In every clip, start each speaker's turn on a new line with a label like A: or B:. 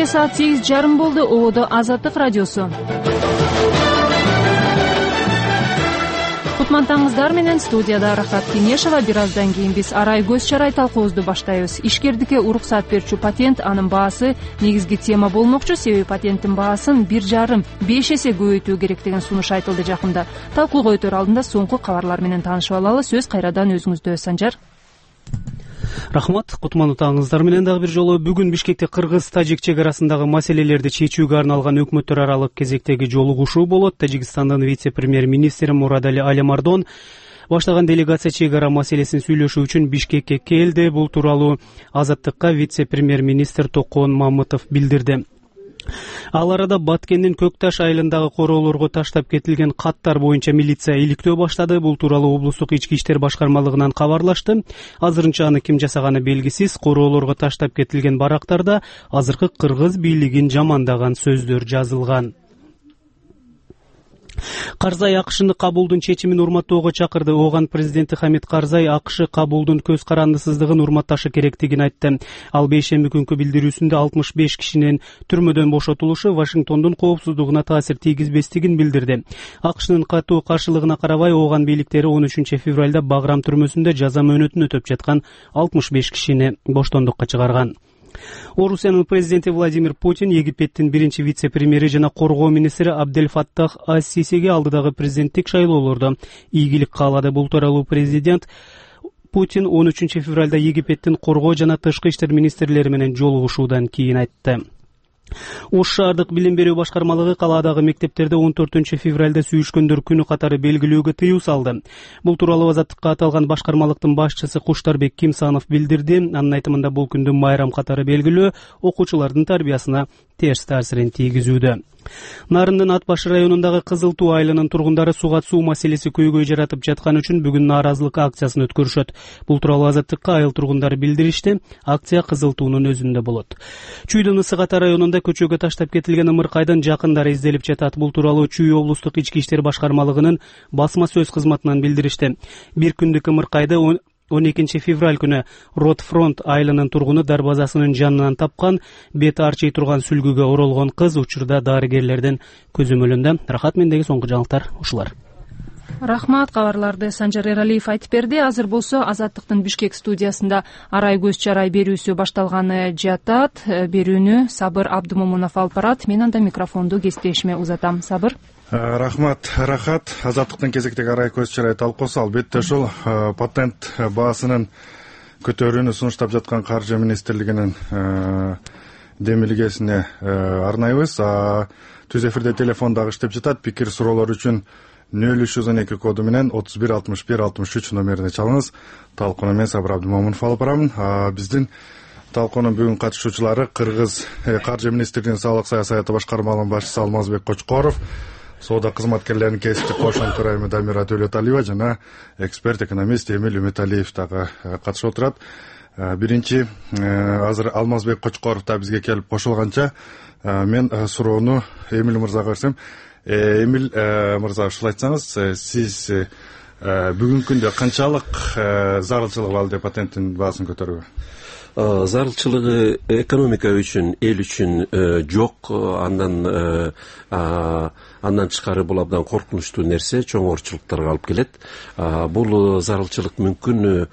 A: Кече саат 8:30 болду. Ободо Азаттык радиосу. Кутмантаңыздар менен студияда Рахат Кенешева. Бир аздан кийин биз арай көз чарай талкуубузду баштайбыз. Ишкердикке уруксат берүүчү патент, анын баасы негизги тема болмокчу. Себеби патенттин баасын 1,5 эсе көбөйтүү керек деген сунуш айтылды жакында. Талкууга өтөр алдында соңку кабарлар менен таанышып алалы. Сөз кайрадан өзүңүздө, Санжар.
B: Рахмат, кутман утаңыздар менен дагы бир жолу. Бүгүн Бишкекте кыргыз-тажик чек арасындагы маселелерди чечүүгө арналган өкмөттөр аралык кезектеги жолугушуу болот. Тажикстандын вице-премьер-министри Мурадали Алимардон баштаган делегация чек ара маселесин сүйлөшүү үчүн Бишкекке келди. Бул тууралуу Азаттыкка вице-премьер-министр Токон Мамытов билдирди. Ал арада Баткендин Көкташ айылындагы короолорго таштап кетилген каттар боюнча милиция иликтөө баштады. Бул тууралуу облустук ички иштер башкармалыгынан кабарлашты. Азырынча аны ким жасаганы белгисиз. Короолорго таштап кетилген барактарда азыркы кыргыз бийлигин жамандаган сөздөр жазылган. Карзай АКШны Кабулдун чечимин урматтоого чакырды. Оган президенти Хамид Карзай АКШ Кабулдун көз карандысыздыгын урматташы керектигин айтты. Ал бейшемби күнкү билдирүүсүндө 65 кишинин түрмөдөн бошотулушу Вашингтондун коопсуздугуна таасир тийгизбестигин билдирди. АКШнын катуу каршылыгына карабай, Оган бийликтери 13 февралда Баграм түрмөсүндө жаза мөөнөтүн өтөп жаткан 65 кишини боштондукка чыгарган. Орусиянын президенти Владимир Путин Египеттин биринчи вице-премьери жана коргоо министри Абдель Фаттах ас-Сисиге алдыдагы президенттик шайлоолордо ийгилик каалады. Бул тууралуу президент Путин 13 февралда Египеттин коргоо жана тышкы иштер министрлери менен жолугушуудан кийин айтты. Ош шаардык билим берүү башкармалыгы калаадагы мектептерде 14 февралда сүйүшкөндөр күнү катары белгилөөгө тыюу салды. Бул тууралуу Азаттыкка аталган башкармалыктын башчысы Куштарбек Кимсанов билдирди. Анын айтымында бул күндү майрам катары белгилөө окуучулардын тарбиясына терс таасирин тийгизүүдө. Нарындын Ат Баш районундагы Кызыл Туу айылынын тургундары суга суу маселеси көйгөй жаратып жаткан үчүн бүгүн нааразылык акциясын өткөрүшөт. Бул тууралуу Азаттыкка айыл тургундары билдиришти. Акция Кызыл Туунун өзүндө болот. Чүйдүн Ысык Ата районунда көчөгө таштап кетилген ымыркайдын жакындары изделип жатат. Бул тууралуу Чүй облустук ички иштер башкармалыгынын басма сөз кызматынан билдиришти. Бир күндүк ымыркайды 12 февраль күнү Ротфронт айылынын тургуну дарбазасынын жанынан тапкан. Бет арчый турган сүлгүгө оролгон кыз учурда дарыгерлердин көзөмөлүндө. Рахат, мендеги соңку жаңылыктар ушулар.
A: Рахмат, кабарларды Санжар Эралиев айтып берди. Азыр болсо Азаттыктын Бишкек студиясында арай көз чарай берүүсү башталганы жатат. Берүүнү Сабыр Абдумомунов алып барат. Мен анда микрофонду кесиптешиме узатам. Сабыр.
C: Рахмат, Рахат. Азаттыктын кезектеги арай көз чарай талкуусу албетте ушул патент баасынын көтөрүүнү сунуштап жаткан Каржы министрлигинин демилгесине арнайбыз. Түз эфирде телефон дагы иштеп жатат. Пикир суроолор үчүн 0312 коду менен 31 61 63 номерине чалыңыз. Талкууну мен Сабыр Абдумомунов алып барамын. Биздин талкуунун бүгүн катышуучулары Кыргыз Каржы министрлигинин салык саясаты башкармалыгынын башчысы Алмазбек Кочкоров, соода кызматкерлеринин кесиптик кошун төрайымы Дамира Төлөталиева жана эксперт экономист Эмил Үмүталиев дагы катышып отурат. Биринчи азыр Алмазбек Кочкоров да бизге келип кошулганча мен суроону Эмил мырзага берсем. Эмил мырза, ушул айтсаңыз, сиз бүгүнкү күндө канчалык зарылчылык бар деп патенттин баасын көтөрүүгө?
D: Зарылчылыгы экономика үчүн, эл үчүн жок. Андан тышкары бул абдан коркунучтуу нерсе, чоң оорчулуктарга алып келет. Бул зарылчылык мүмкүн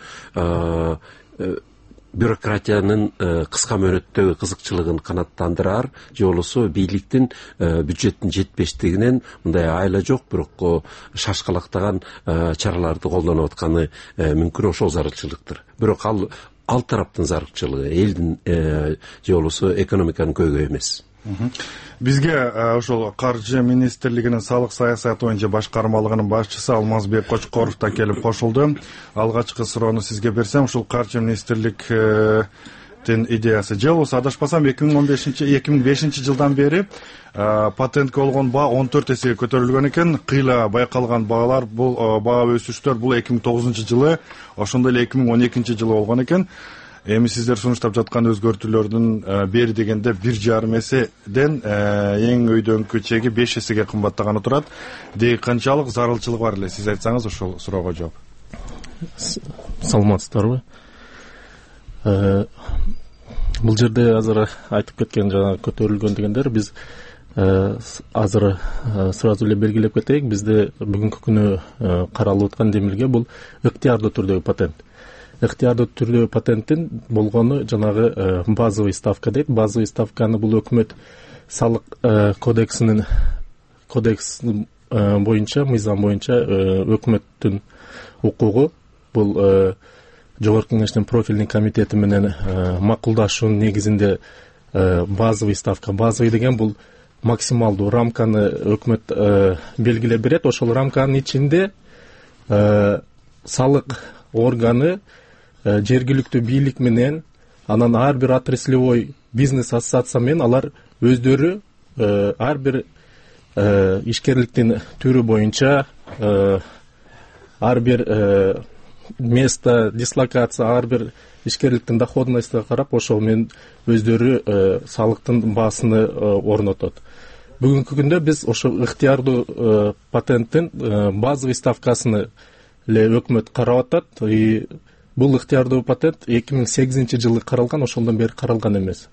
D: бюрократиянын кыска мөөнөттөгү кызыкчылыгын канааттандырар, же болбосо бийликтин бюджеттин жетпештигинен мындай айла жок, бирок шашкалактаган чараларды колдонуп атканы мүмкүн, ошол зарылчылыктыр. Бирок ал тараптын зарылчылыгы элдин же болбосо экономиканын көйгөйү эмес.
C: Бизге ошол Каржы министрлигинин салык саясаты боюнча башкармалыгынын башчысы Алмазбек Кочкоров да келип кошулду. Алгачкы суроону сизге берсем, ушул Каржы министрликтин идеясы же болбосо адашпасам 2005 жылдан бери патентке болгон баа 14 эсеге көтөрүлгөн экен. Кыйла байкалган баалар, бул баа өсүштөр бул 2009 жылы, ошондой эле 2012 жылы болгон экен. Эми сиздер сунуштап жаткан өзгөртүүлөрдүн бери дегенде 1,5 эседен эң өйдөңкү чеги 5 эсеге кымбаттаганы турат. Деги канчалык зарылчылык бар эле, сиз айтсаңыз ошол суроого жооп.
E: Саламатсыздарбы? Бул жерде азыр айтып кеткен жана көтөрүлгөн дегендер биз азыр сразу эле белгилеп кетейик. Бизде бүгүнкү күнү каралып аткан демилге бул ыктыярдуу түрдөгү патент. Ыктыярдуу түрдөгү патенттин болгону жанагы базовый ставка дейт. Базовый ставканы бул өкмөт салык кодекс боюнча, мыйзам боюнча өкмөттүн укугу бул Жогорку Кеңештин профильный комитети менен макулдашуунун негизинде базовый ставка. Базовый деген бул максималдуу рамканы өкмөт белгилеп берет. Ошол рамканын ичинде салык органы жергиликтүү бийлик менен анан ар бир отраслевой бизнес ассоциация менен алар өздөрү ар бир ишкерликтин түрү боюнча ар бир место дислокация, ар бир ишкерликтин доходностуна карап ошол менен өздөрү салыктын баасыны орнотот. Бүгүнкү күндө биз ошол ыктыярдуу патенттин базовый ставкасыны эле өкмөт карап атат. Бул ыктыярдуу патент 2008-жылы каралган, ошондон бери каралган эмес.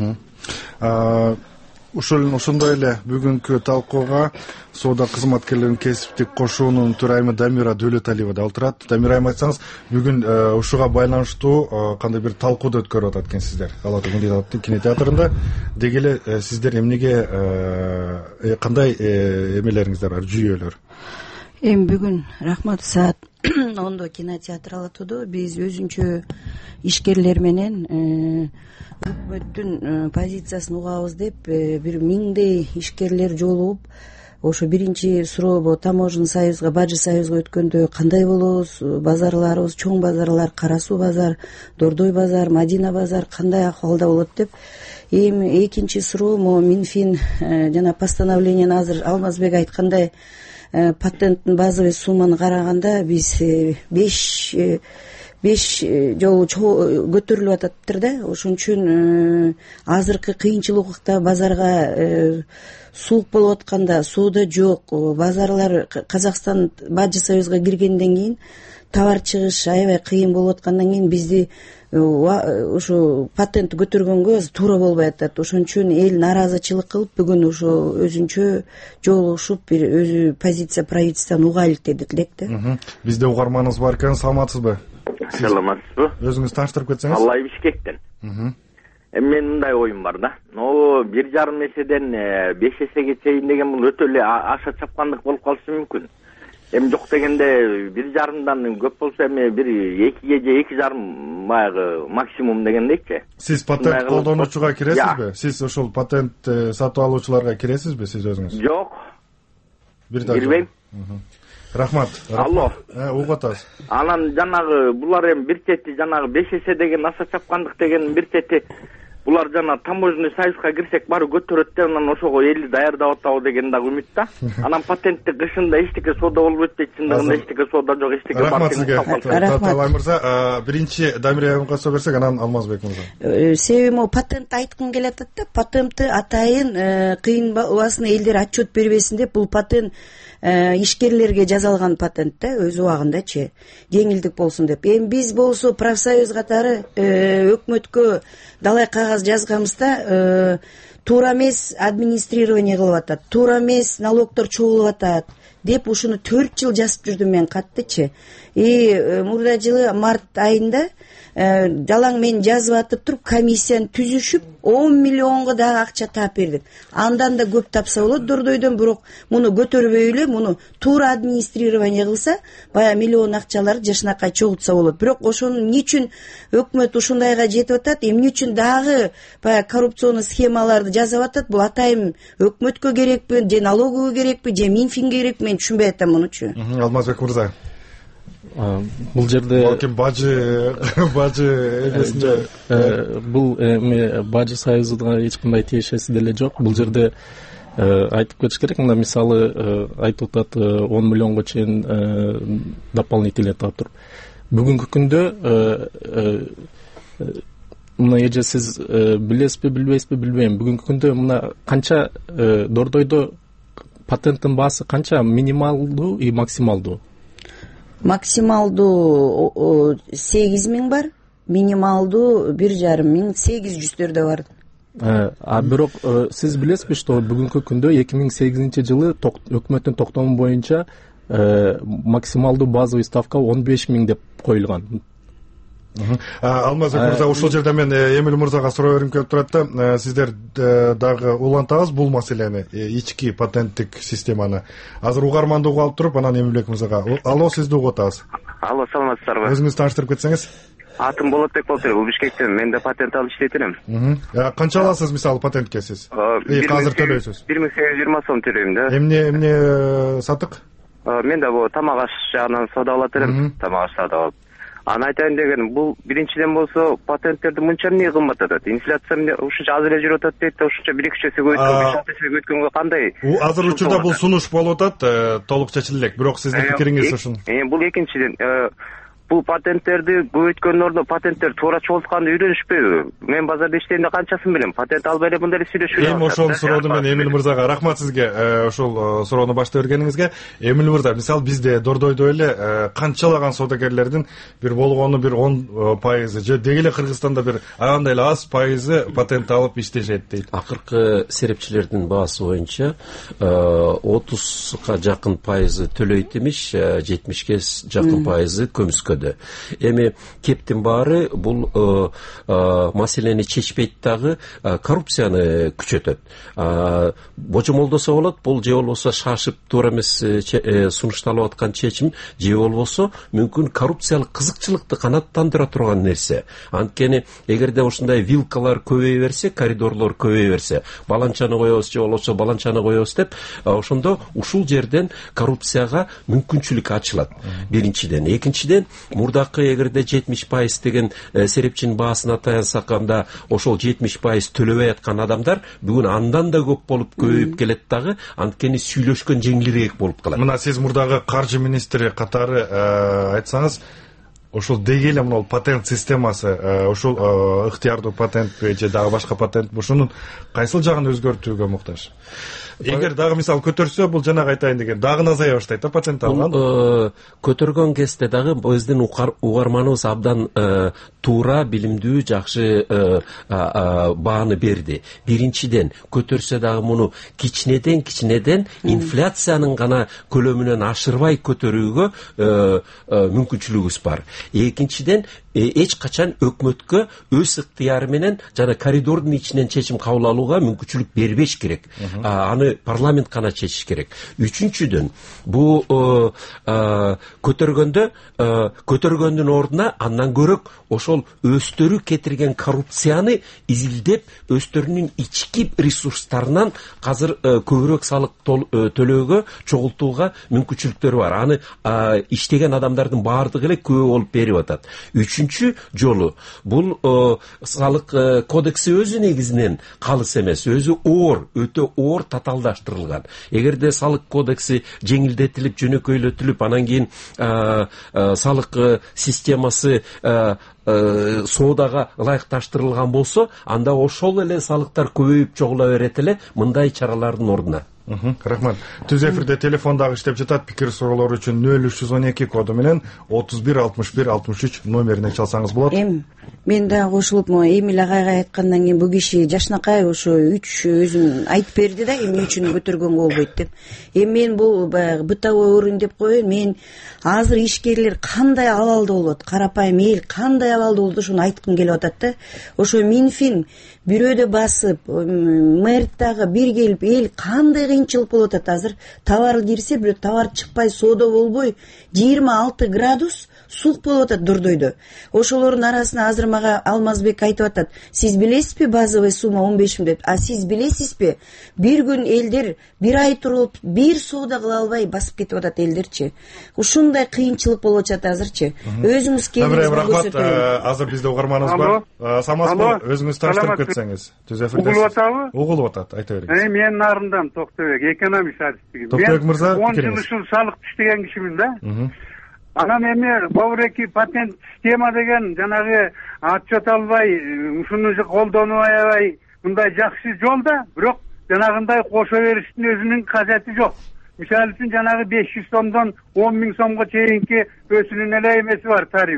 C: Ошондой эле бүгүнкү талкууга соода кызматкерлеринин кесиптик кошуунун төрайымы Дамира Дөлөталиева да отурат. Дамира айым, айтсаңыз, бүгүн ушуга байланыштуу кандай бир талкууду өткөрүп атат экенсиздер Ала Тоо кинотеатрында. Деги эле сиздер эмнеге кандай эмелериңиздер бар, жүйөлөр?
F: Эми бүгүн рахмат, саат 10-до кинотеатр Ала Тоодо биз өзүнчө ишкерлер менен өкмөттүн позициясын угабыз деп бир миңдей ишкерлер жолугуп, ошо биринчи сурообу таможенный союзга, бажы союзга өткөндө кандай болобуз, базарларыбыз, чоң базарлар, Кара Суу базар, Дордой базар, Мадина базар кандай акыбалда болот деп. Эми экинчи суроо могу Минфин жана постановлениени азыр Алмазбек айткандай патенттин базовый сумманы караганда биз 5 жолу көтөрүлүп ататтыр да. Ошон үчүн азыркы кыйынчыл убакта базарга суук болуп атканда, соода жок, базарлар Казакстан бажы союзга киргенден кийин товар чыгыш аябай кыйын болуп аткандан кийин бизди ошо патент көтөргөнгө туура болбой атат. Ошон үчүн эл нааразычылык кылып бүгүн ошо өзүнчө жолугушуп бир өзү позиция правительствону угайлык дедик да.
C: Бизде угарманыбыз бар экен, саламатсызбы?
G: Саламатсызбы?
C: Өзүңүз тааныштырып кетсеңиз.
G: Аллай Бишкектен. Мен мындай оюм бар да. 1,5 эседен 5 эсеге чейин деген бул өтө эле аша чапкандык болуп калышы мүмкүн. Эми жок дегенде 1,5-дан көп болсо эми 2-ге же 2,5 баягы максимум дегендейчи.
C: Сиз патент колдонуучуга киресизби? Сиз ошол патент сатып алуучуларга киресизби сиз өзүңүз?
G: Жок. Кирбейм.
C: Рахмат.
G: Алло.
C: Угуп атабыз.
G: Анан жанагы булар эми бир чети жанагы 5 эсе деген аша чапкандык деген бир чети булар жана таможенный союзга кирсек баары көтөрөт да, анан ошого элди даярдап атабы деген дагы үмүт да. Анан патенттик кышында эчтеке соода болуп өтпөйт, чындыгында эчтеке соода жок, эчтеке бар.
C: Рахмат сизге. Талай мырза, биринчи Дамира айымга соо берсек, анан Алмазбек мырза.
F: Себеби могу патент айткым келет да. Патентти атайын кыйын убасын элдер отчет бербесин деп бул патент ишкерлерге жазалган патент да, өз убагындачы жеңилдик болсун деп. Эми биз болсо профсоюз катары өкмөткө далай кагаз жазганыбызда туура эмес администрирование кылып атат, туура эмес налогдор чогулуп атат деп ушуну 4 жыл жазып жүрдүм мен каттычы. Мурда жылы март айында жалаң мен жазып атып туруп комиссияны түзүшүп 10 миллионго дагы акча таап бердик. Андан да көп тапса болот Дордойдон, бирок муну көтөрбөй эле, муну туура администрирование кылса, бая миллион акчалар жашынакай чогултса болот. Бирок ошону эмне үчүн өкмөт ушундайга жетип атат, эмне үчүн дагы бая коррупционный схемаларды жасап атат? Бул атайын өкмөткө керекпи, же налоговый керекпи, же Минфинге керекпи, мен түшүнбөй атам мунучу.
C: Алмазбек мырза.
E: Бул жерде
C: бажы эмесинде
E: бул бажы союзуна эч кандай тиешеси деле жок. Бул жерде айтып кетиш керек. Мына мисалы айтып атат 10 миллионго чейин дополнительный таап туруп. Бүгүнкү күндө мына эже сиз билесизби, билбейсизби билбейм. Бүгүнкү күндө мына канча Дордойдо патенттин баасы канча, минималдуу и максималдуу?
F: Максималдуу 8 миң бар, минималдуу 1,5 миң 800 да бар.
E: Бирок сиз билесизби, что бүгүнкү күндө 2008-жылы өкмөттүн токтому боюнча максималдуу базовый ставка 15 миң деп коюлган.
C: Алмаз мырза, ушул жерде мен Эмиль мырзага суроо берим келип турат да, сиздер дагы улантабыз бул маселени, ички патенттик системаны. Азыр угарманды угуп алып туруп, анан Эмилбек мырзага. Алло, сизди угуп атабыз.
H: Алло, саламатсыздарбы?
C: Өзүңүздү тааныштырып кетсеңиз.
H: Атым Болотбек болуп турат, бул Бишкектен. Мен да патент алып иштейт элем.
C: Канча аласыз мисалы патентке сиз? Азыр төлөйсүз? 1820
H: сом төлөйм да.
C: Эмне сатык?
H: Мен да бул тамак аш жагынан соода алат элем, тамак аш соода алып. Аны айтайын дегеним, бул биринчиден болсо патенттерди мынча эмне кымбаттатат? Инфляция ушунча аз эле жүрүп атат дейт да, ушунча 1-2 эсеге өткөн, 5-6 эсеге өткөнгө кандай?
C: Азыр учурда бул сунуш болуп атат, толук чечиле элек. Бирок сиздин пикириңиз ушун.
H: Бул экинчиден, бул патенттерди көбөйткөндөн ордуна патенттер туура чогултканды үйрөнүшпөйбү? Мен базарда иштейм да канчасын билем. Патент албай эле мындай эле сүйлөшүп
C: Эми ошол суроону мен Эмиль мырзага, рахмат сизге ошол суроону баштай бергениңизге. Эмиль мырза, мисалы бизде Дордойдо эле канчалаган соодагерлердин бир болгону бир 10% же деги эле Кыргызстанда бир андай эле аз пайызы патент алып иштешет дейт.
D: Акыркы серепчилердин баасы боюнча 30га жакын пайызы төлөйт имиш, 70ге жакын пайызы көмүскөдө. Эми кептин баары бул маселени чечпейт дагы, коррупцияны күчөтөт. Божомолдосо болот, бул же болбосо шашып туура эмес сунушталып аткан чечим, же болбосо мүмкүн коррупциялык кызыкчылыкты канааттандыра турган нерсе. Анткени эгерде ушундай вилкалар көбөйө берсе, коридорлор көбөйө берсе, баланчаны коебуз же болбосо баланчаны коебуз деп, ошондо ушул жерден коррупцияга мүмкүнчүлүк ачылат. Биринчиден, экинчиден, мурдакы эгерде 70% деген серепчинин баасына таянсак, анда ошол 70% төлөбөй аткан адамдар бүгүн андан да көп болуп көбөйүп келет дагы, анткени сүйлөшкөн жеңилирээк болуп калат.
C: Мына сиз мурдагы каржы министри катары айтсаңыз, ошол деги эле мына патент системасы, ошол ыктыярдуу патентпи же дагы башка патентпи, ушунун кайсыл жагын өзгөртүүгө муктаж? Эгер дагы мисалы көтөрсө, бул жанагы айтайын деген дагы азая баштайт да патент алган.
D: Көтөргөн кезде дагы биздин угарманыбыз абдан туура, билимдүү, жакшы бааны берди. Биринчиден, көтөрсө дагы муну кичинеден инфляциянын гана көлөмүнөн ашырбай көтөрүүгө мүмкүнчүлүгүбүз бар. Экинчиден, эч качан өкмөткө өз ыктыяры менен жана коридордун ичинен чечим кабыл алууга мүмкүнчүлүк бербеш керек. Аны парламент гана чечиш керек. Үчүнчүдөн, бул көтөргөндүн ордуна андан көрөк ошол өздөрү кетирген коррупцияны изилдеп, өздөрүнүн ички ресурстарынан азыр көбүрөөк салык төлөөгө, чогултууга мүмкүнчүлүктөрү бар. Аны иштеген адамдардын баардыгы эле күбө болуп берип атат. Үчүнчү жолу, бул салык кодекси өзү негизинен калыс эмес, өзү оор, өтө оор татаалдаштырылган. Эгерде салык кодекси жеңилдетилип, жөнөкөйлөтүлүп, анан кийин салык системасы соодага ылайыкташтырылган болсо, анда ошол эле салыктар көбөйүп чогула берет эле мындай чаралардын ордуна.
C: Рахмат. Түз эфирде телефон дагы иштеп жатат. Пикир суроолор үчүн 0312 коду менен 316163 номерине чалсаңыз болот.
F: Мен да кошулуп, Эмиль агайга айткандан кийин бул киши жашынакай ошо 3 өзүн айтып берди да, эмне үчүн көтөргөнгө болбойт деп. Мен бул бытовой уровень деп коеюн. Мен азыр ишкерлер кандай абалда болот, карапайым эл кандай абалда болот, ошону айткым келип атат да. Ошо Минфин бирөөдө басып, мэр дагы бир келип, эл кандай кыйынчылык болуп атат. Азыр товар кирсе, бирөө товар чыкпай, соода болбой, 26 градус суык болуп атат Дордойдо. Ошолордун арасына азыр мага Алмазбек айтып атат, сиз билесизби базовый сумма 15 миң деп. А сиз билесизби, бир күн элдер бир ай туруп, бир соода кыла албай басып кетип атат элдерчи. Ушундай кыйынчылык болуп атат азырчы. Өзүңүз келиңиз
C: көрсөтөйүн. Азыр бизде угарманыбыз бар. Самазбек, өзүңүз таштырып кетсеңиз. Түз эфирде.
I: Угулуп атабы?
C: Угулуп атат, айта бериңиз.
I: Мен Нарындан Токтобек, экономист адистигим.
C: Токтобек мырза,
I: 10 жыл ушул салык иштеген кишимин да. Анан эми бобуреки патент система деген жанагы отчет албай, ушуну колдонбай аябай мындай жакшы жол да, бирок жанагындай кошо бериштин өзүнүн кажети жок. Мисалы үчүн жанагы 500 сомдон 10 миң сомго чейинки өсүүнүн эле эмеси бар тарифи.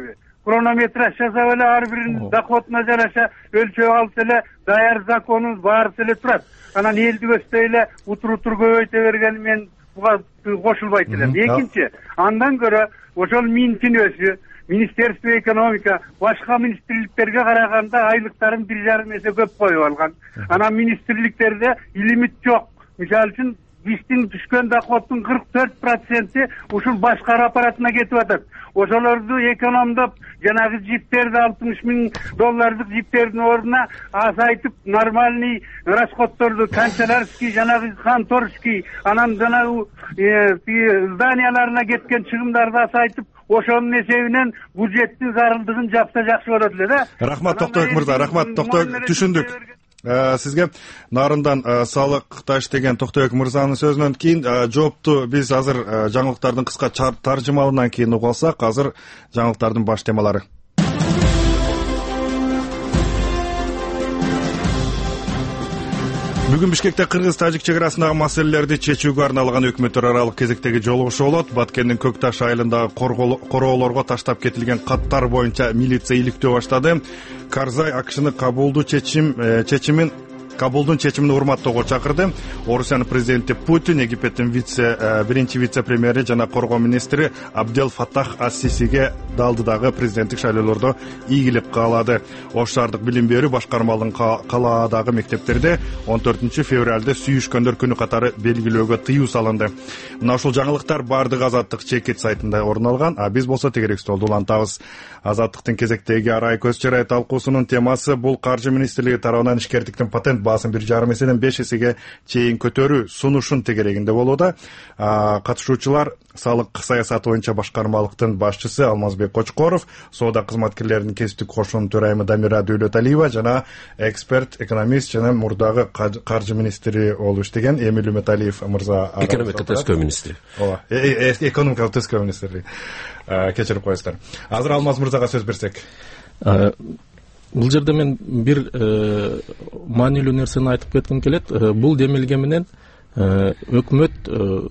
I: хронометраж жасап эле ар биринин доходуна жараша өлчөп алып эле даяр законубуз баарысы эле турат. Анан элди көздөй эле утур көбөйтө бергени мен буга кошулбайт элем. Экинчи, андан көрө ошол минтин Министерство экономика башка министрликтерге караганда айлыктарын 1,5 эсе көп коюп алган. Анан министрликтерде лимит жок. Мисалы үчүн биздин түшкөн доходдун 44% ушул башкаруу аппаратына кетип атат. Ошолорду экономдоп, жанагы жиптерди $60,000 жиптердин ордуна азайтып, нормальный расходторду, канцелярский, жанагы конторский, анан жанагы зданияларына кеткен чыгымдарды азайтып, ошонун эсебинен бюджеттин зарылдыгын жапса жакшы болот эле да.
C: Рахмат Токтоюк мырза, рахмат. Токтоюк, түшүндүк. Сизге нарындан салыкта иштеген Токтоюк мырзанын сөзүнөн кийин жоопту биз азыр жаңылыктардын кыска таржымалынан кийин угуп алсак, азыр жаңылыктардын баш темалары. Бүгүн Бишкекте Кыргыз-Тажик чек арасындагы маселелерди чечүүгө арналган өкмөттөр аралык кезектеги жолугушуу болот. Баткендин Көкташ айылындагы короолорго таштап кетилген каттар боюнча милиция иликтөө баштады. Карзай АКШны кабулдун чечимин урматтоого чакырды. Орусиянын президенти Путин Египеттин биринчи вице-премьери жана коргоо министри Абдел Фаттах ас-Сисиге далдыдагы президенттик шайлоолордо ийгилик каалады. Ош шаардык билим берүү башкармалыгынын калаадагы мектептерде 14 февралда сүйүшкөндөр күнү катары белгилөөгө тыюу салынды. Мына ушул жаңылыктар бардык Азаттык чекит сайтында орун алган. Биз болсо тегерек столду улантабыз. Азаттыктын кезектеги арай көз чарай талкуусунун темасы бул каржы министрлиги тарабынан ишкердиктин патент баасын 1,5 эседен 5 эсеге чейин көтөрүү сунушун тегерегинде болууда. Катышуучулар салык саясаты боюнча башкармалыктын башчысы Алмазбек Кочкоров, соода кызматкерлеринин кесиптик кошунун төрайымы Дамира Дөөлөталиева жана эксперт, экономист жана мурдагы каржы министри болуп иштеген Эмил Үмөталиев мырза.
D: Экономика төскө министри.
C: Экономика төскө министри. Кечирип коесуздар. Азыр Алмаз мырзага сөз берсек.
E: Бул жерде мен бир маанилүү нерсени айтып кетким келет. Бул демилге менен өкмөт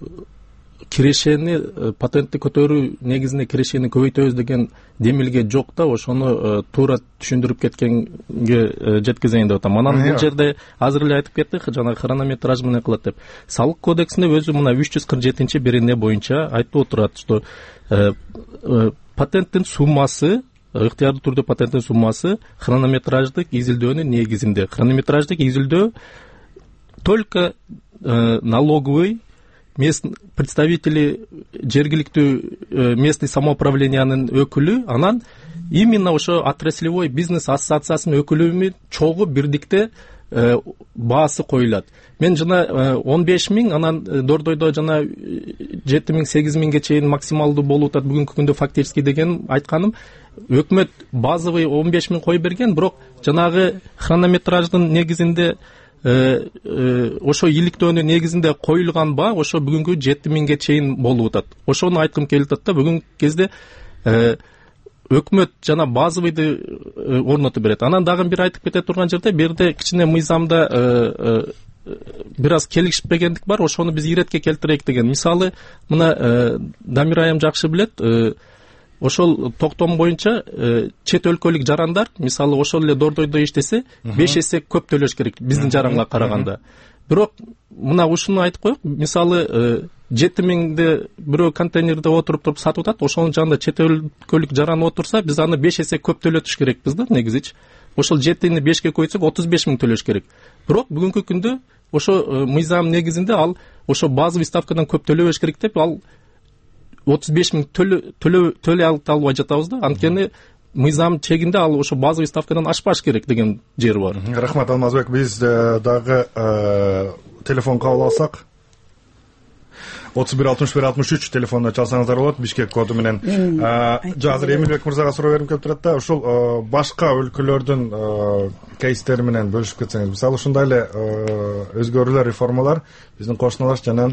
E: кирешени патентти көтөрүү негизинде кирешени көбөйтөбүз деген демилге жок да, ошону туура түшүндүрүп кеткенге жеткизейин деп атам. Анан бул жерде азыр эле айтып кеттик, жана хронометраж менен кылат деп. Салык кодексинде өзү мына 347 боюнча айтып отурат, что патенттин суммасы, ыктыярдуу түрдө патенттин суммасы хронометраждык изилдөөнүн негизинде. Хронометраждык изилдөө только налоговый представители жергиликтүү местный самоуправлениянын өкүлү, анан именно ошо отраслевой бизнес ассоциациясынын өкүлү чогуу бирдикте баасы коюлат. Мен жана 15,000, анан Дордойдо жана 7,000-8,000ге чейин максималдуу болуп атат бүгүнкү күндө фактически деген айтканым. Өкмөт базовый 15,000 коюп берген, бирок жанагы хронометраждын негизинде ошо иликтөөнүн негизинде коюлган баа ошо бүгүнкү 7,000ге чейин болуп атат. Ошону айткым келип атат да, бүгүнкү кезде өкмөт жана базовыйды орнотуп берет. Анан дагы бир айтып кете турган жерде берде кичине мыйзамда бир аз келишпегендик бар, ошону биз иретке келтирейик деген. Мисалы, мына Дамир айым жакшы билет, ошол токтом боюнча чет өлкөлүк жарандар, мисалы ошол эле Дордойдо иштесе 5 эсе көп төлөш керек биздин жаранга караганда. Бирок мына ушуну айтып коек, мисалы 7,000де бирөө контейнерде отуруп сатып атат, ошонун жанында чет өлкөлүк жаран отурса, биз аны 5 эсе көп төлөтүш керекпиз да негизичи. Ошол 7-ни 5ке койсок 35,000 төлөш керек. Бирок бүгүнкү күндө ошо мыйзам негизинде ал ошо базовый ставкадан көп төлөбөш керек деп, ал 35,000 төлөй албай жатабыз да. Анткени мыйзам чегинде ал ошо базовый ставкадан ашпаш керек деген жери бар.
C: Рахмат Алмазбек, биз дагы телефон кабыл алсак. 31-61-63 телефонуна чалсаңыздар болот, Бишкек коду менен. Азыр Эмилбек мырзага суроо берим келип турат да, ушул башка өлкөлөрдүн кейстери менен бөлүшүп кетсеңиз. Мисалы, ушундай эле өзгөрүүлөр, реформалар биздин кошуналаш жана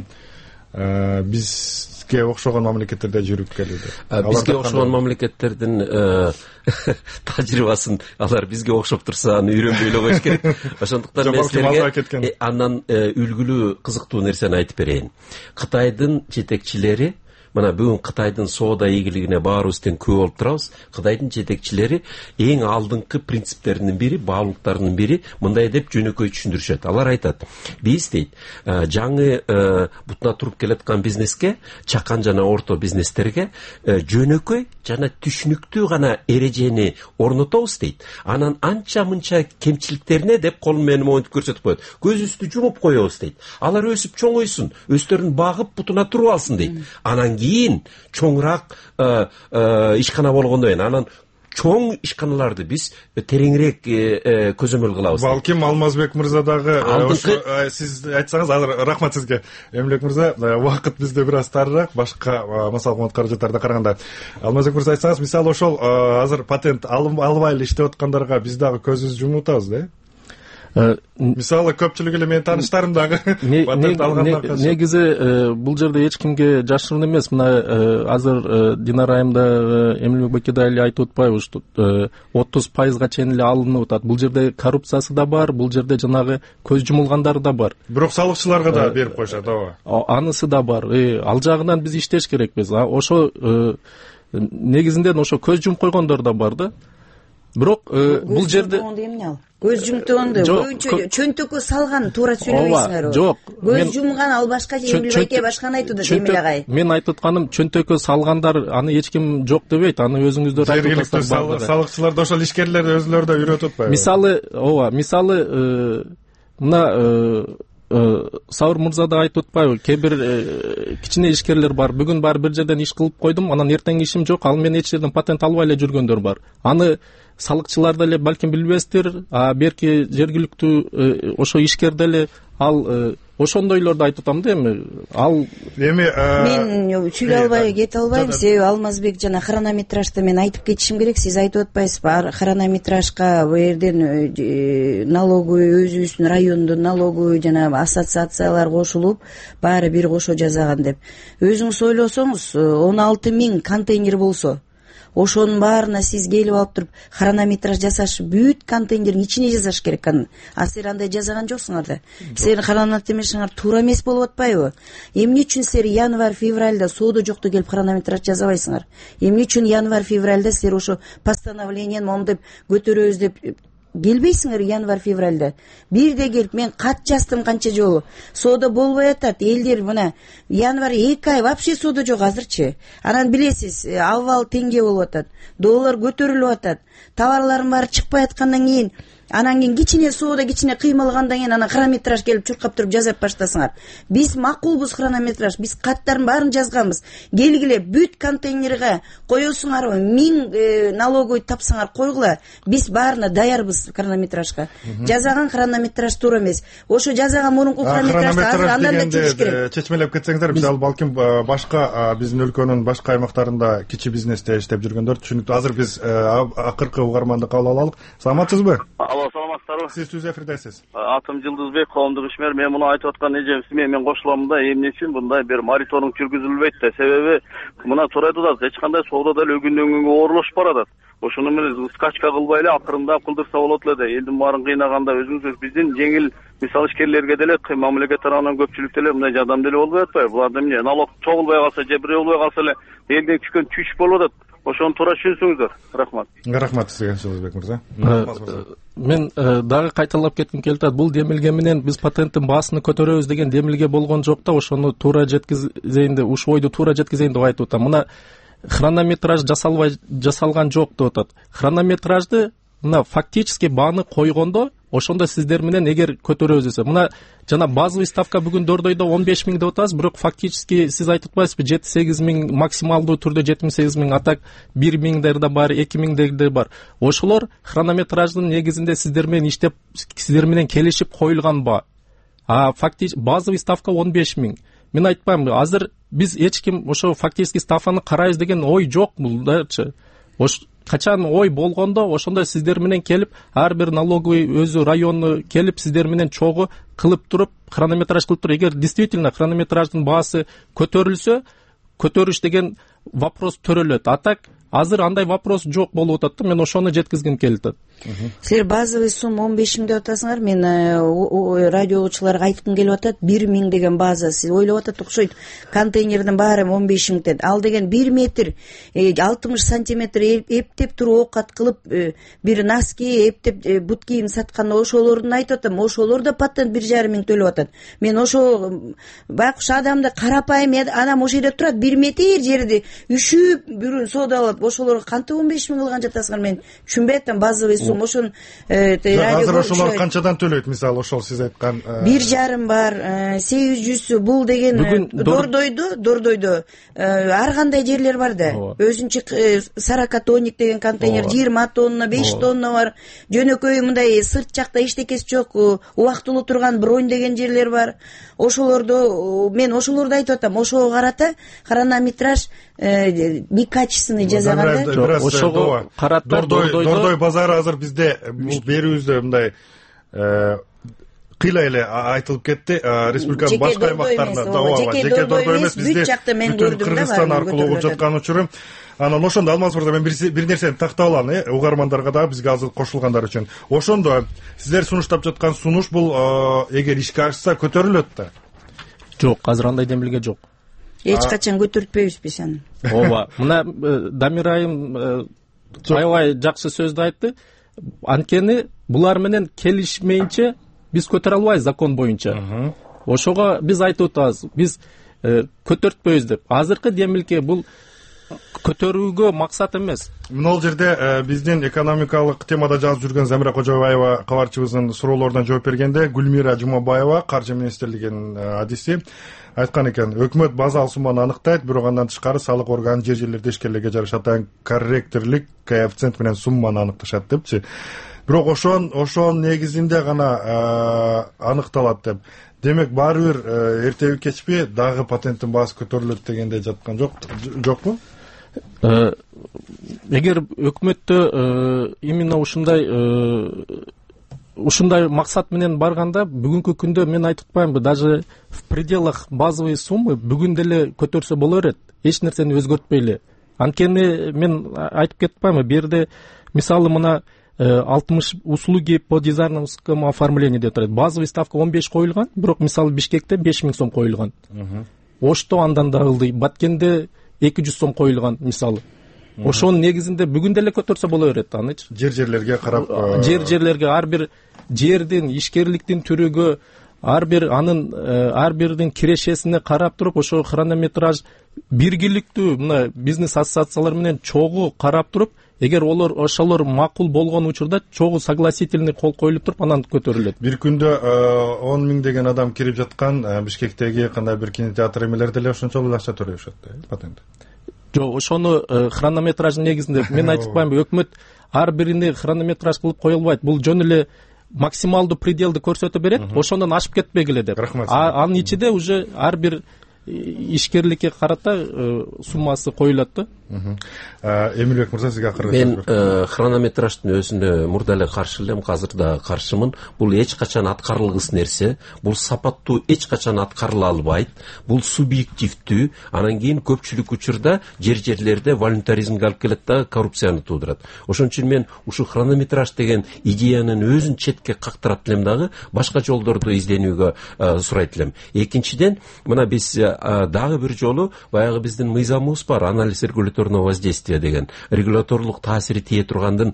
C: бизге окшогон мамлекеттерде жүрүп келүүдө.
D: Бизге окшогон мамлекеттердин тажрыйбасын алар бизге окшоп турса, аны үйрөнбөй эле коюш керек. Ошондуктан мен силерге андан үлгүлүү кызыктуу нерсени айтып берейин. Кытайдын жетекчилери мына бүгүн Кытайдын соода ийгилигине баарыбыз тең күбө болуп турабыз. Кытайдын жетекчилери эң алдыңкы принциптеринин бири, баалуулуктарынын бири мындай деп жөнөкөй түшүндүрүшөт. Алар айтат: биз дейт, жаңы бутуна туруп келаткан бизнеске, чакан жана орто бизнестерге жөнөкөй жана түшүнүктүү гана эрежени орнотобуз дейт. Анан анча мынча кемчиликтерине деп колун менен моюнтуп көрсөтүп коет. Көзүбүздү жумуп коебуз дейт. Алар өсүп чоңойсун, өздөрүн багып бутуна туруп алсын дейт. Анан кийин чоңураак ишкана болгондон кийин анан чоң ишканаларды биз тереңирээк көзөмөл кылабыз.
C: Балким Алмазбек мырза дагы сиз айтсаңыз, азыр рахмат сизге. Эмилбек мырза, убакыт бизде бир аз тарыраак, башка массалык каражаттарда караганда. Алмазбек мырза айтсаңыз, мисалы ошол азыр патент албай эле иштеп аткандарга биз дагы көзүбүздү жумуп атабыз да? Мисалы көпчүлүк эле менин тааныштарым дагы патент алгандан качып.
E: Негизи бул жерде эч кимге жашыруун эмес. Мына азыр Динара айым да Эмилбек Беке да эле айтып атпайбы, 30% чейин эле алынып атат. Бул жерде коррупциясы да бар, бул жерде жанагы көз жумулгандар да бар.
C: Бирок салыкчыларга да берип коюшат, ооба.
E: Анысы да бар. Ал жагынан биз иштеш керекпиз. Ошо негизинен ошо көз жумуп койгондор да бар да. Бирок бул жерде
F: көз жумтугунду боюнча чөнтөккө салган туура сүйлөбөйсүңөр.
E: Жок.
F: Көз жумган ал башка, Эмилбек Беке башканы айтууда, Эмил агай.
E: Мен айтып атканым, чөнтөккө салгандар аны эч ким жок дебейт. Аны өзүңүздөр айтып атасыздар.
C: Салыкчылар да ошол ишкерлер өзүлөрү да үйрөтүп атпайбы?
E: Мисалы мына Саур мырза да айтып атпайбы, кээ бир кичине ишкерлер бар. Бүгүн бир жерден иш кылып койдум, анан эртең ишим жок, ал мен эч жерден патент албай эле жүргөндөр бар. Аны салыкчылар деле балким билбестир, берки жергиликтүү ошо ишкер деле ал ошондойлорду айтып атам да. Эми ал
F: мен сүйлөй албай кете албайм, себеби Алмазбек жана хронометражды мен айтып кетишим керек. Сиз айтып атпайсызбы, хронометражга бу жерден налоговый, өзүбүздүн райондун налоговый жана ассоциациялар кошулуп, баары бир кошо жасаган деп. Өзүңүз ойлосоңуз, 16 000 контейнер болсо, ошонун баарына сиз келип алып туруп хронометраж жасаш, бүт контейнердин ичине жасаш керек. Силер андай жасаган жоксуңар да. Силердин хронометражыңар туура эмес болуп атпайбы? Эмне үчүн силер январь-февралда соода жокту келип хронометраж жасабайсыңар? Эмне үчүн январь-февралда силер ошо постановлениени мондеп көтөрөбүз деп келбейсиңер? Январь-февралда бирде келип мен кат жаздым канча жолу. Соода болбой атат. Элдер мына январь 2 ай вообще соода жок азырчы. Анан билесиз, авал теңге болуп атат. Доллар көтөрүлүп атат. Товарлардын баары чыкпай аткандан кийин, анан кийин кичине соода кичине кыймылгандан кийин анан хронометраж келип чуркап туруп жасап баштасыңар. Биз макулбуз хронометраж, биз каттарын баарын жазганбыз. Келгиле бүт контейнерге коесуңарбы, 1000 налоговый тапсаңар койгула. Биз баарына даярбыз хронометражга. Жазаган хронометраж туура эмес. Ошо жазаган мурунку хронометражды азыр андан да чечиш керек.
C: Чечмелеп кетсеңиздер, мисалы балким башка биздин өлкөнүн башка аймактарында кичи бизнесте иштеп жүргөндөр түшүнүктүү. Азыр биз акыркы угарманды кабыл алалык. Саламатсызбы?
J: Саламатсыздарбы?
C: Сиз түз эфирдесиз.
J: Атым Жылдызбек, коомдук ишмер. Мен муну айтып аткан эжемиз менен кошулам да. Эмне үчүн мындай бир мониторинг жүргүзүлбөйт да? Себеби мына туура айтып атат, эч кандай соода деле күндөн күнгө оорлошуп баратат. Ошону менен скачка кылбай эле акырында кылдырса болот эле да. Элдин баарын кыйнаганда өзүңүз биздин жеңил мисалы ишкерлерге деле мамлекет тарабынан көпчүлүк деле мындай жардам деле болбой атпайбы? Буларда эмне налог чогулбай калса же бирөө болбой калса эле элден түшкөн түш болуп атат. Ошону туура түшүнсөңүздөр. Рахмат.
C: Рахмат сизге, Жылдызбек мырза.
E: Мен дагы кайталап кетким келип атат. Бул демилге менен биз патенттин баасын көтөрөбүз деген демилге болгон жок да. Ошону туура жеткизейин деп, ушу ойду туура жеткизейин деп айтып атам. Мына хронометраж жасалган жок деп атат. Хронометражды мына фактически бааны койгондо, ошондо сиздер менен эгер көтөрөбүз десе, мына жана базовый ставка бүгүн Дордойдо 15 000 деп атасыз, бирок фактически сиз айтып атпайсызбы, 7-8 000 максималдуу түрдө 78 000, атак 1 000 да бар, 2 000 да бар. Ошолор хронометраждын негизинде сиздер менен иштеп, сиздер менен келишип коюлган ба. Фактически базовый ставка 15 000. Мен айтпайм, азыр биз эч ким ошо фактически ставканы карайбыз деген ой жок булдачы. Качан ой болгондо, ошондо сиздер менен келип, ар бир налоговый өзү району келип сиздер менен чогуу кылып туруп, хронометраж кылып туруп, эгер действительно хронометраждын баасы көтөрүлсө, көтөрүш деген вопрос төрөлөт. Атак азыр андай вопрос жок болуп атат да. Мен ошону жеткизгим келип атат.
F: Силер базовый сумма 15 миң деп атасыңар. Мен радио угуучуларга айткым келип атат, 1 миң деген база. Сиз ойлоп атат окшойт. Контейнердин баары 15 миң деп. Ал деген 1 метр 60 сантиметр эптеп туруп оокат кылып, бир носки эптеп бут кийим саткан ошолордун айтып атам. Ошолор да патент 1,5 миң төлөп атат. Мен ошо байкуш адамды карапайым адам ошол жерде турат, 1 метр жерди үшүп бүрүн соодалап, ошолорго кантип 15 миң кылган жатасыңар? Мен түшүнбөй атам. Базовый сумма ошон
C: азыр ошолор канчадан төлөйт? Мисалы ошол сиз айткан
F: 1,5 бар, 800 бул деген Дордойдо ар кандай жерлер бар да. Өзүнчө Саракатоник деген контейнер 20 тонна, 5 тонна бар. Жөнөкөй мындай сырт жакта эчтекеси жок, убактылуу турган бронь деген жерлер бар. Ошолордо мен ошолорду айтып атам. Ошого карата хронометраж качественный жасаганда
C: ошого карата Дордой базары азыр бизде бул берүүбүздө мындай кыйла эле айтылып кетти. Республиканын башка аймактарында жеке Дордой эмес, бизде Кыргызстан аркылуу угуп жаткан учурум. Анан ошондо Алмаз мырза, мен бир нерсени тактап алам, угармандарга дагы, бизге азыр кошулгандар үчүн. Ошондо сиздер сунуштап жаткан сунуш бул эгер ишке ашса көтөрүлөт да?
E: Жок, азыр андай демилге жок.
F: Эч качан көтөртпөйбүз биз аны.
E: Ооба, мына Дамир айым аябай жакшы сөздү айтты. Анткени булар менен келишмейинче биз көтөрө албайбыз закон боюнча. Ошого биз айтып атабыз, биз көтөртпөйбүз деп. Азыркы демилге бул көтөрүүгө максат эмес.
C: Мына жерде биздин экономикалык темада жазып жүргөн Замира Кожобаева кабарчыбыздын суроолоруна жооп бергенде Гүлмира Жумабаева, Каржы министрлигинин адиси, айткан экен, өкмөт базалык сумманы аныктайт, бирок андан тышкары салык органы жер жерлерде ишкерлерге жараша атайын корректорлук коэффициент менен сумманы аныкташат депчи. Бирок ошонун негизинде гана аныкталат деп. Демек баары бир эртеби кечпи дагы патенттин баасы көтөрүлөт дегенде жаткан жокпу?
E: Эгер өкмөттө именно ушундай максат менен барганда, бүгүнкү күндө мен айтып атпаймынбы, даже в пределах базовой суммы бүгүн деле көтөрсө боло берет, эч нерсени өзгөртпөй эле. Анткени мен айтып кетип атпаймынбы, бу жерде мисалы мына 60 услуги по дизайнерскому оформлению деп турат. Базовый ставка 15 коюлган, бирок мисалы Бишкекте 5 миң сом коюлган. Ошто андан да ылдый, Баткенде 200 сом коюлган мисалы. Ошонун негизинде бүгүн деле көтөрсө боло берет анычы.
C: Жерлерге карап,
E: жерлерге ар бир жердин, ишкерликтин түрүгө, ар бирдин кирешесине карап туруп, ошо хронометраж биргиликтүү мына бизнес ассоциациялар менен чогуу карап туруп, эгер ошолор макул болгон учурда чогуу согласительный кол коюлуп туруп, анан көтөрүлөт.
C: Бир күндө 10 миң деген адам кирип жаткан Бишкектеги кандай бир кинотеатр эмелер деле ошончолук акча төлөшөт патент.
E: Жок, ошону хронометраждын негизинде мен айтып атпаймынбы, өкмөт ар бирине хронометраж кылып кое албайт. Бул жөн эле максималдуу пределди көрсөтө берет, ошондон ашып кетпегиле деп. Анын ичинде уже ар бир ишкерликке карата суммасы коюлат да.
C: Эмилбек мырза, сизге акыркы
D: мен хронометраждын өзүнө мурда эле каршы элем, азыр да каршымын. Бул эч качан аткарылгыс нерсе, бул сапаттуу эч качан аткарыла албайт, бул субъективдүү, анан кийин көпчүлүк учурда жерлерде волонтаризмге алып келет да, коррупцияны туудурат. Ошон үчүн мен ушу хронометраж деген идеянын өзүн четке кактырат элем дагы, башка жолдорду изденүүгө сурайт элем. Экинчиден, мына биз дагы бир жолу баягы биздин мыйзамыбыз бар, анализ регуляторного воздействия деген, регуляторлук таасири тие тургандын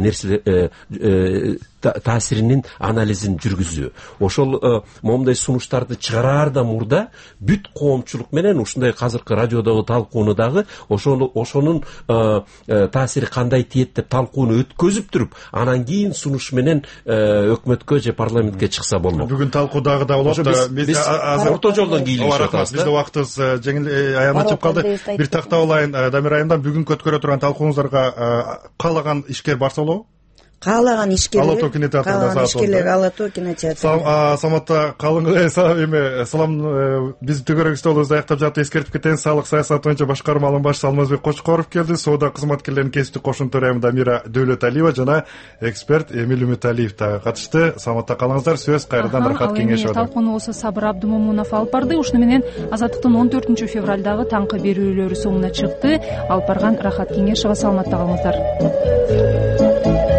D: таасиринин анализин жүргүзүү. Ошол момундай сунуштарды чыгараардан мурда бүт коомчулук менен ушундай казыркы радиодогу талкууну дагы ошонун таасири кандай тиет деп талкууну өткөзүп туруп, анан кийин сунуш менен өкмөткө же парламентке чыкса болмок.
C: Бүгүн талкуу дагы да болот.
D: Биз орто жолдон кийилишип атабыз.
C: Бизде убактыбыз жеңил аянычып калды. Бир тактап алайын, Дамир айымдан бүгүн өткөрө турган талкууңуздарга каалаган ишкер барса болобу?
F: Каалаган ишкерлер,
C: Ала Тоо кинотеатрында
F: Ала Тоо кинотеатрында.
C: Саматта салам, биз төгөрөк столубузду аяктап жатып эскертип кетебиз. Салык саясат боюнча башкармалын башчысы Алмазбек Кочкоров келди. Соода кызматкерлеринин кесиптик кошумту райымы Дамира Дөөлөталиева жана эксперт Эмил Үмүталиев дагы катышты. Саматта калыңыздар. Сөз кайрадан Рахат Кеңешева.
A: Талкууну болсо Сабыр Абдымомунов алып барды. Ушуну менен Азаттыктын 14 февралдагы таңкы берүүлөрү соңуна чыкты. Алып барган Рахат Кеңешева. Саламатта калыңыздар.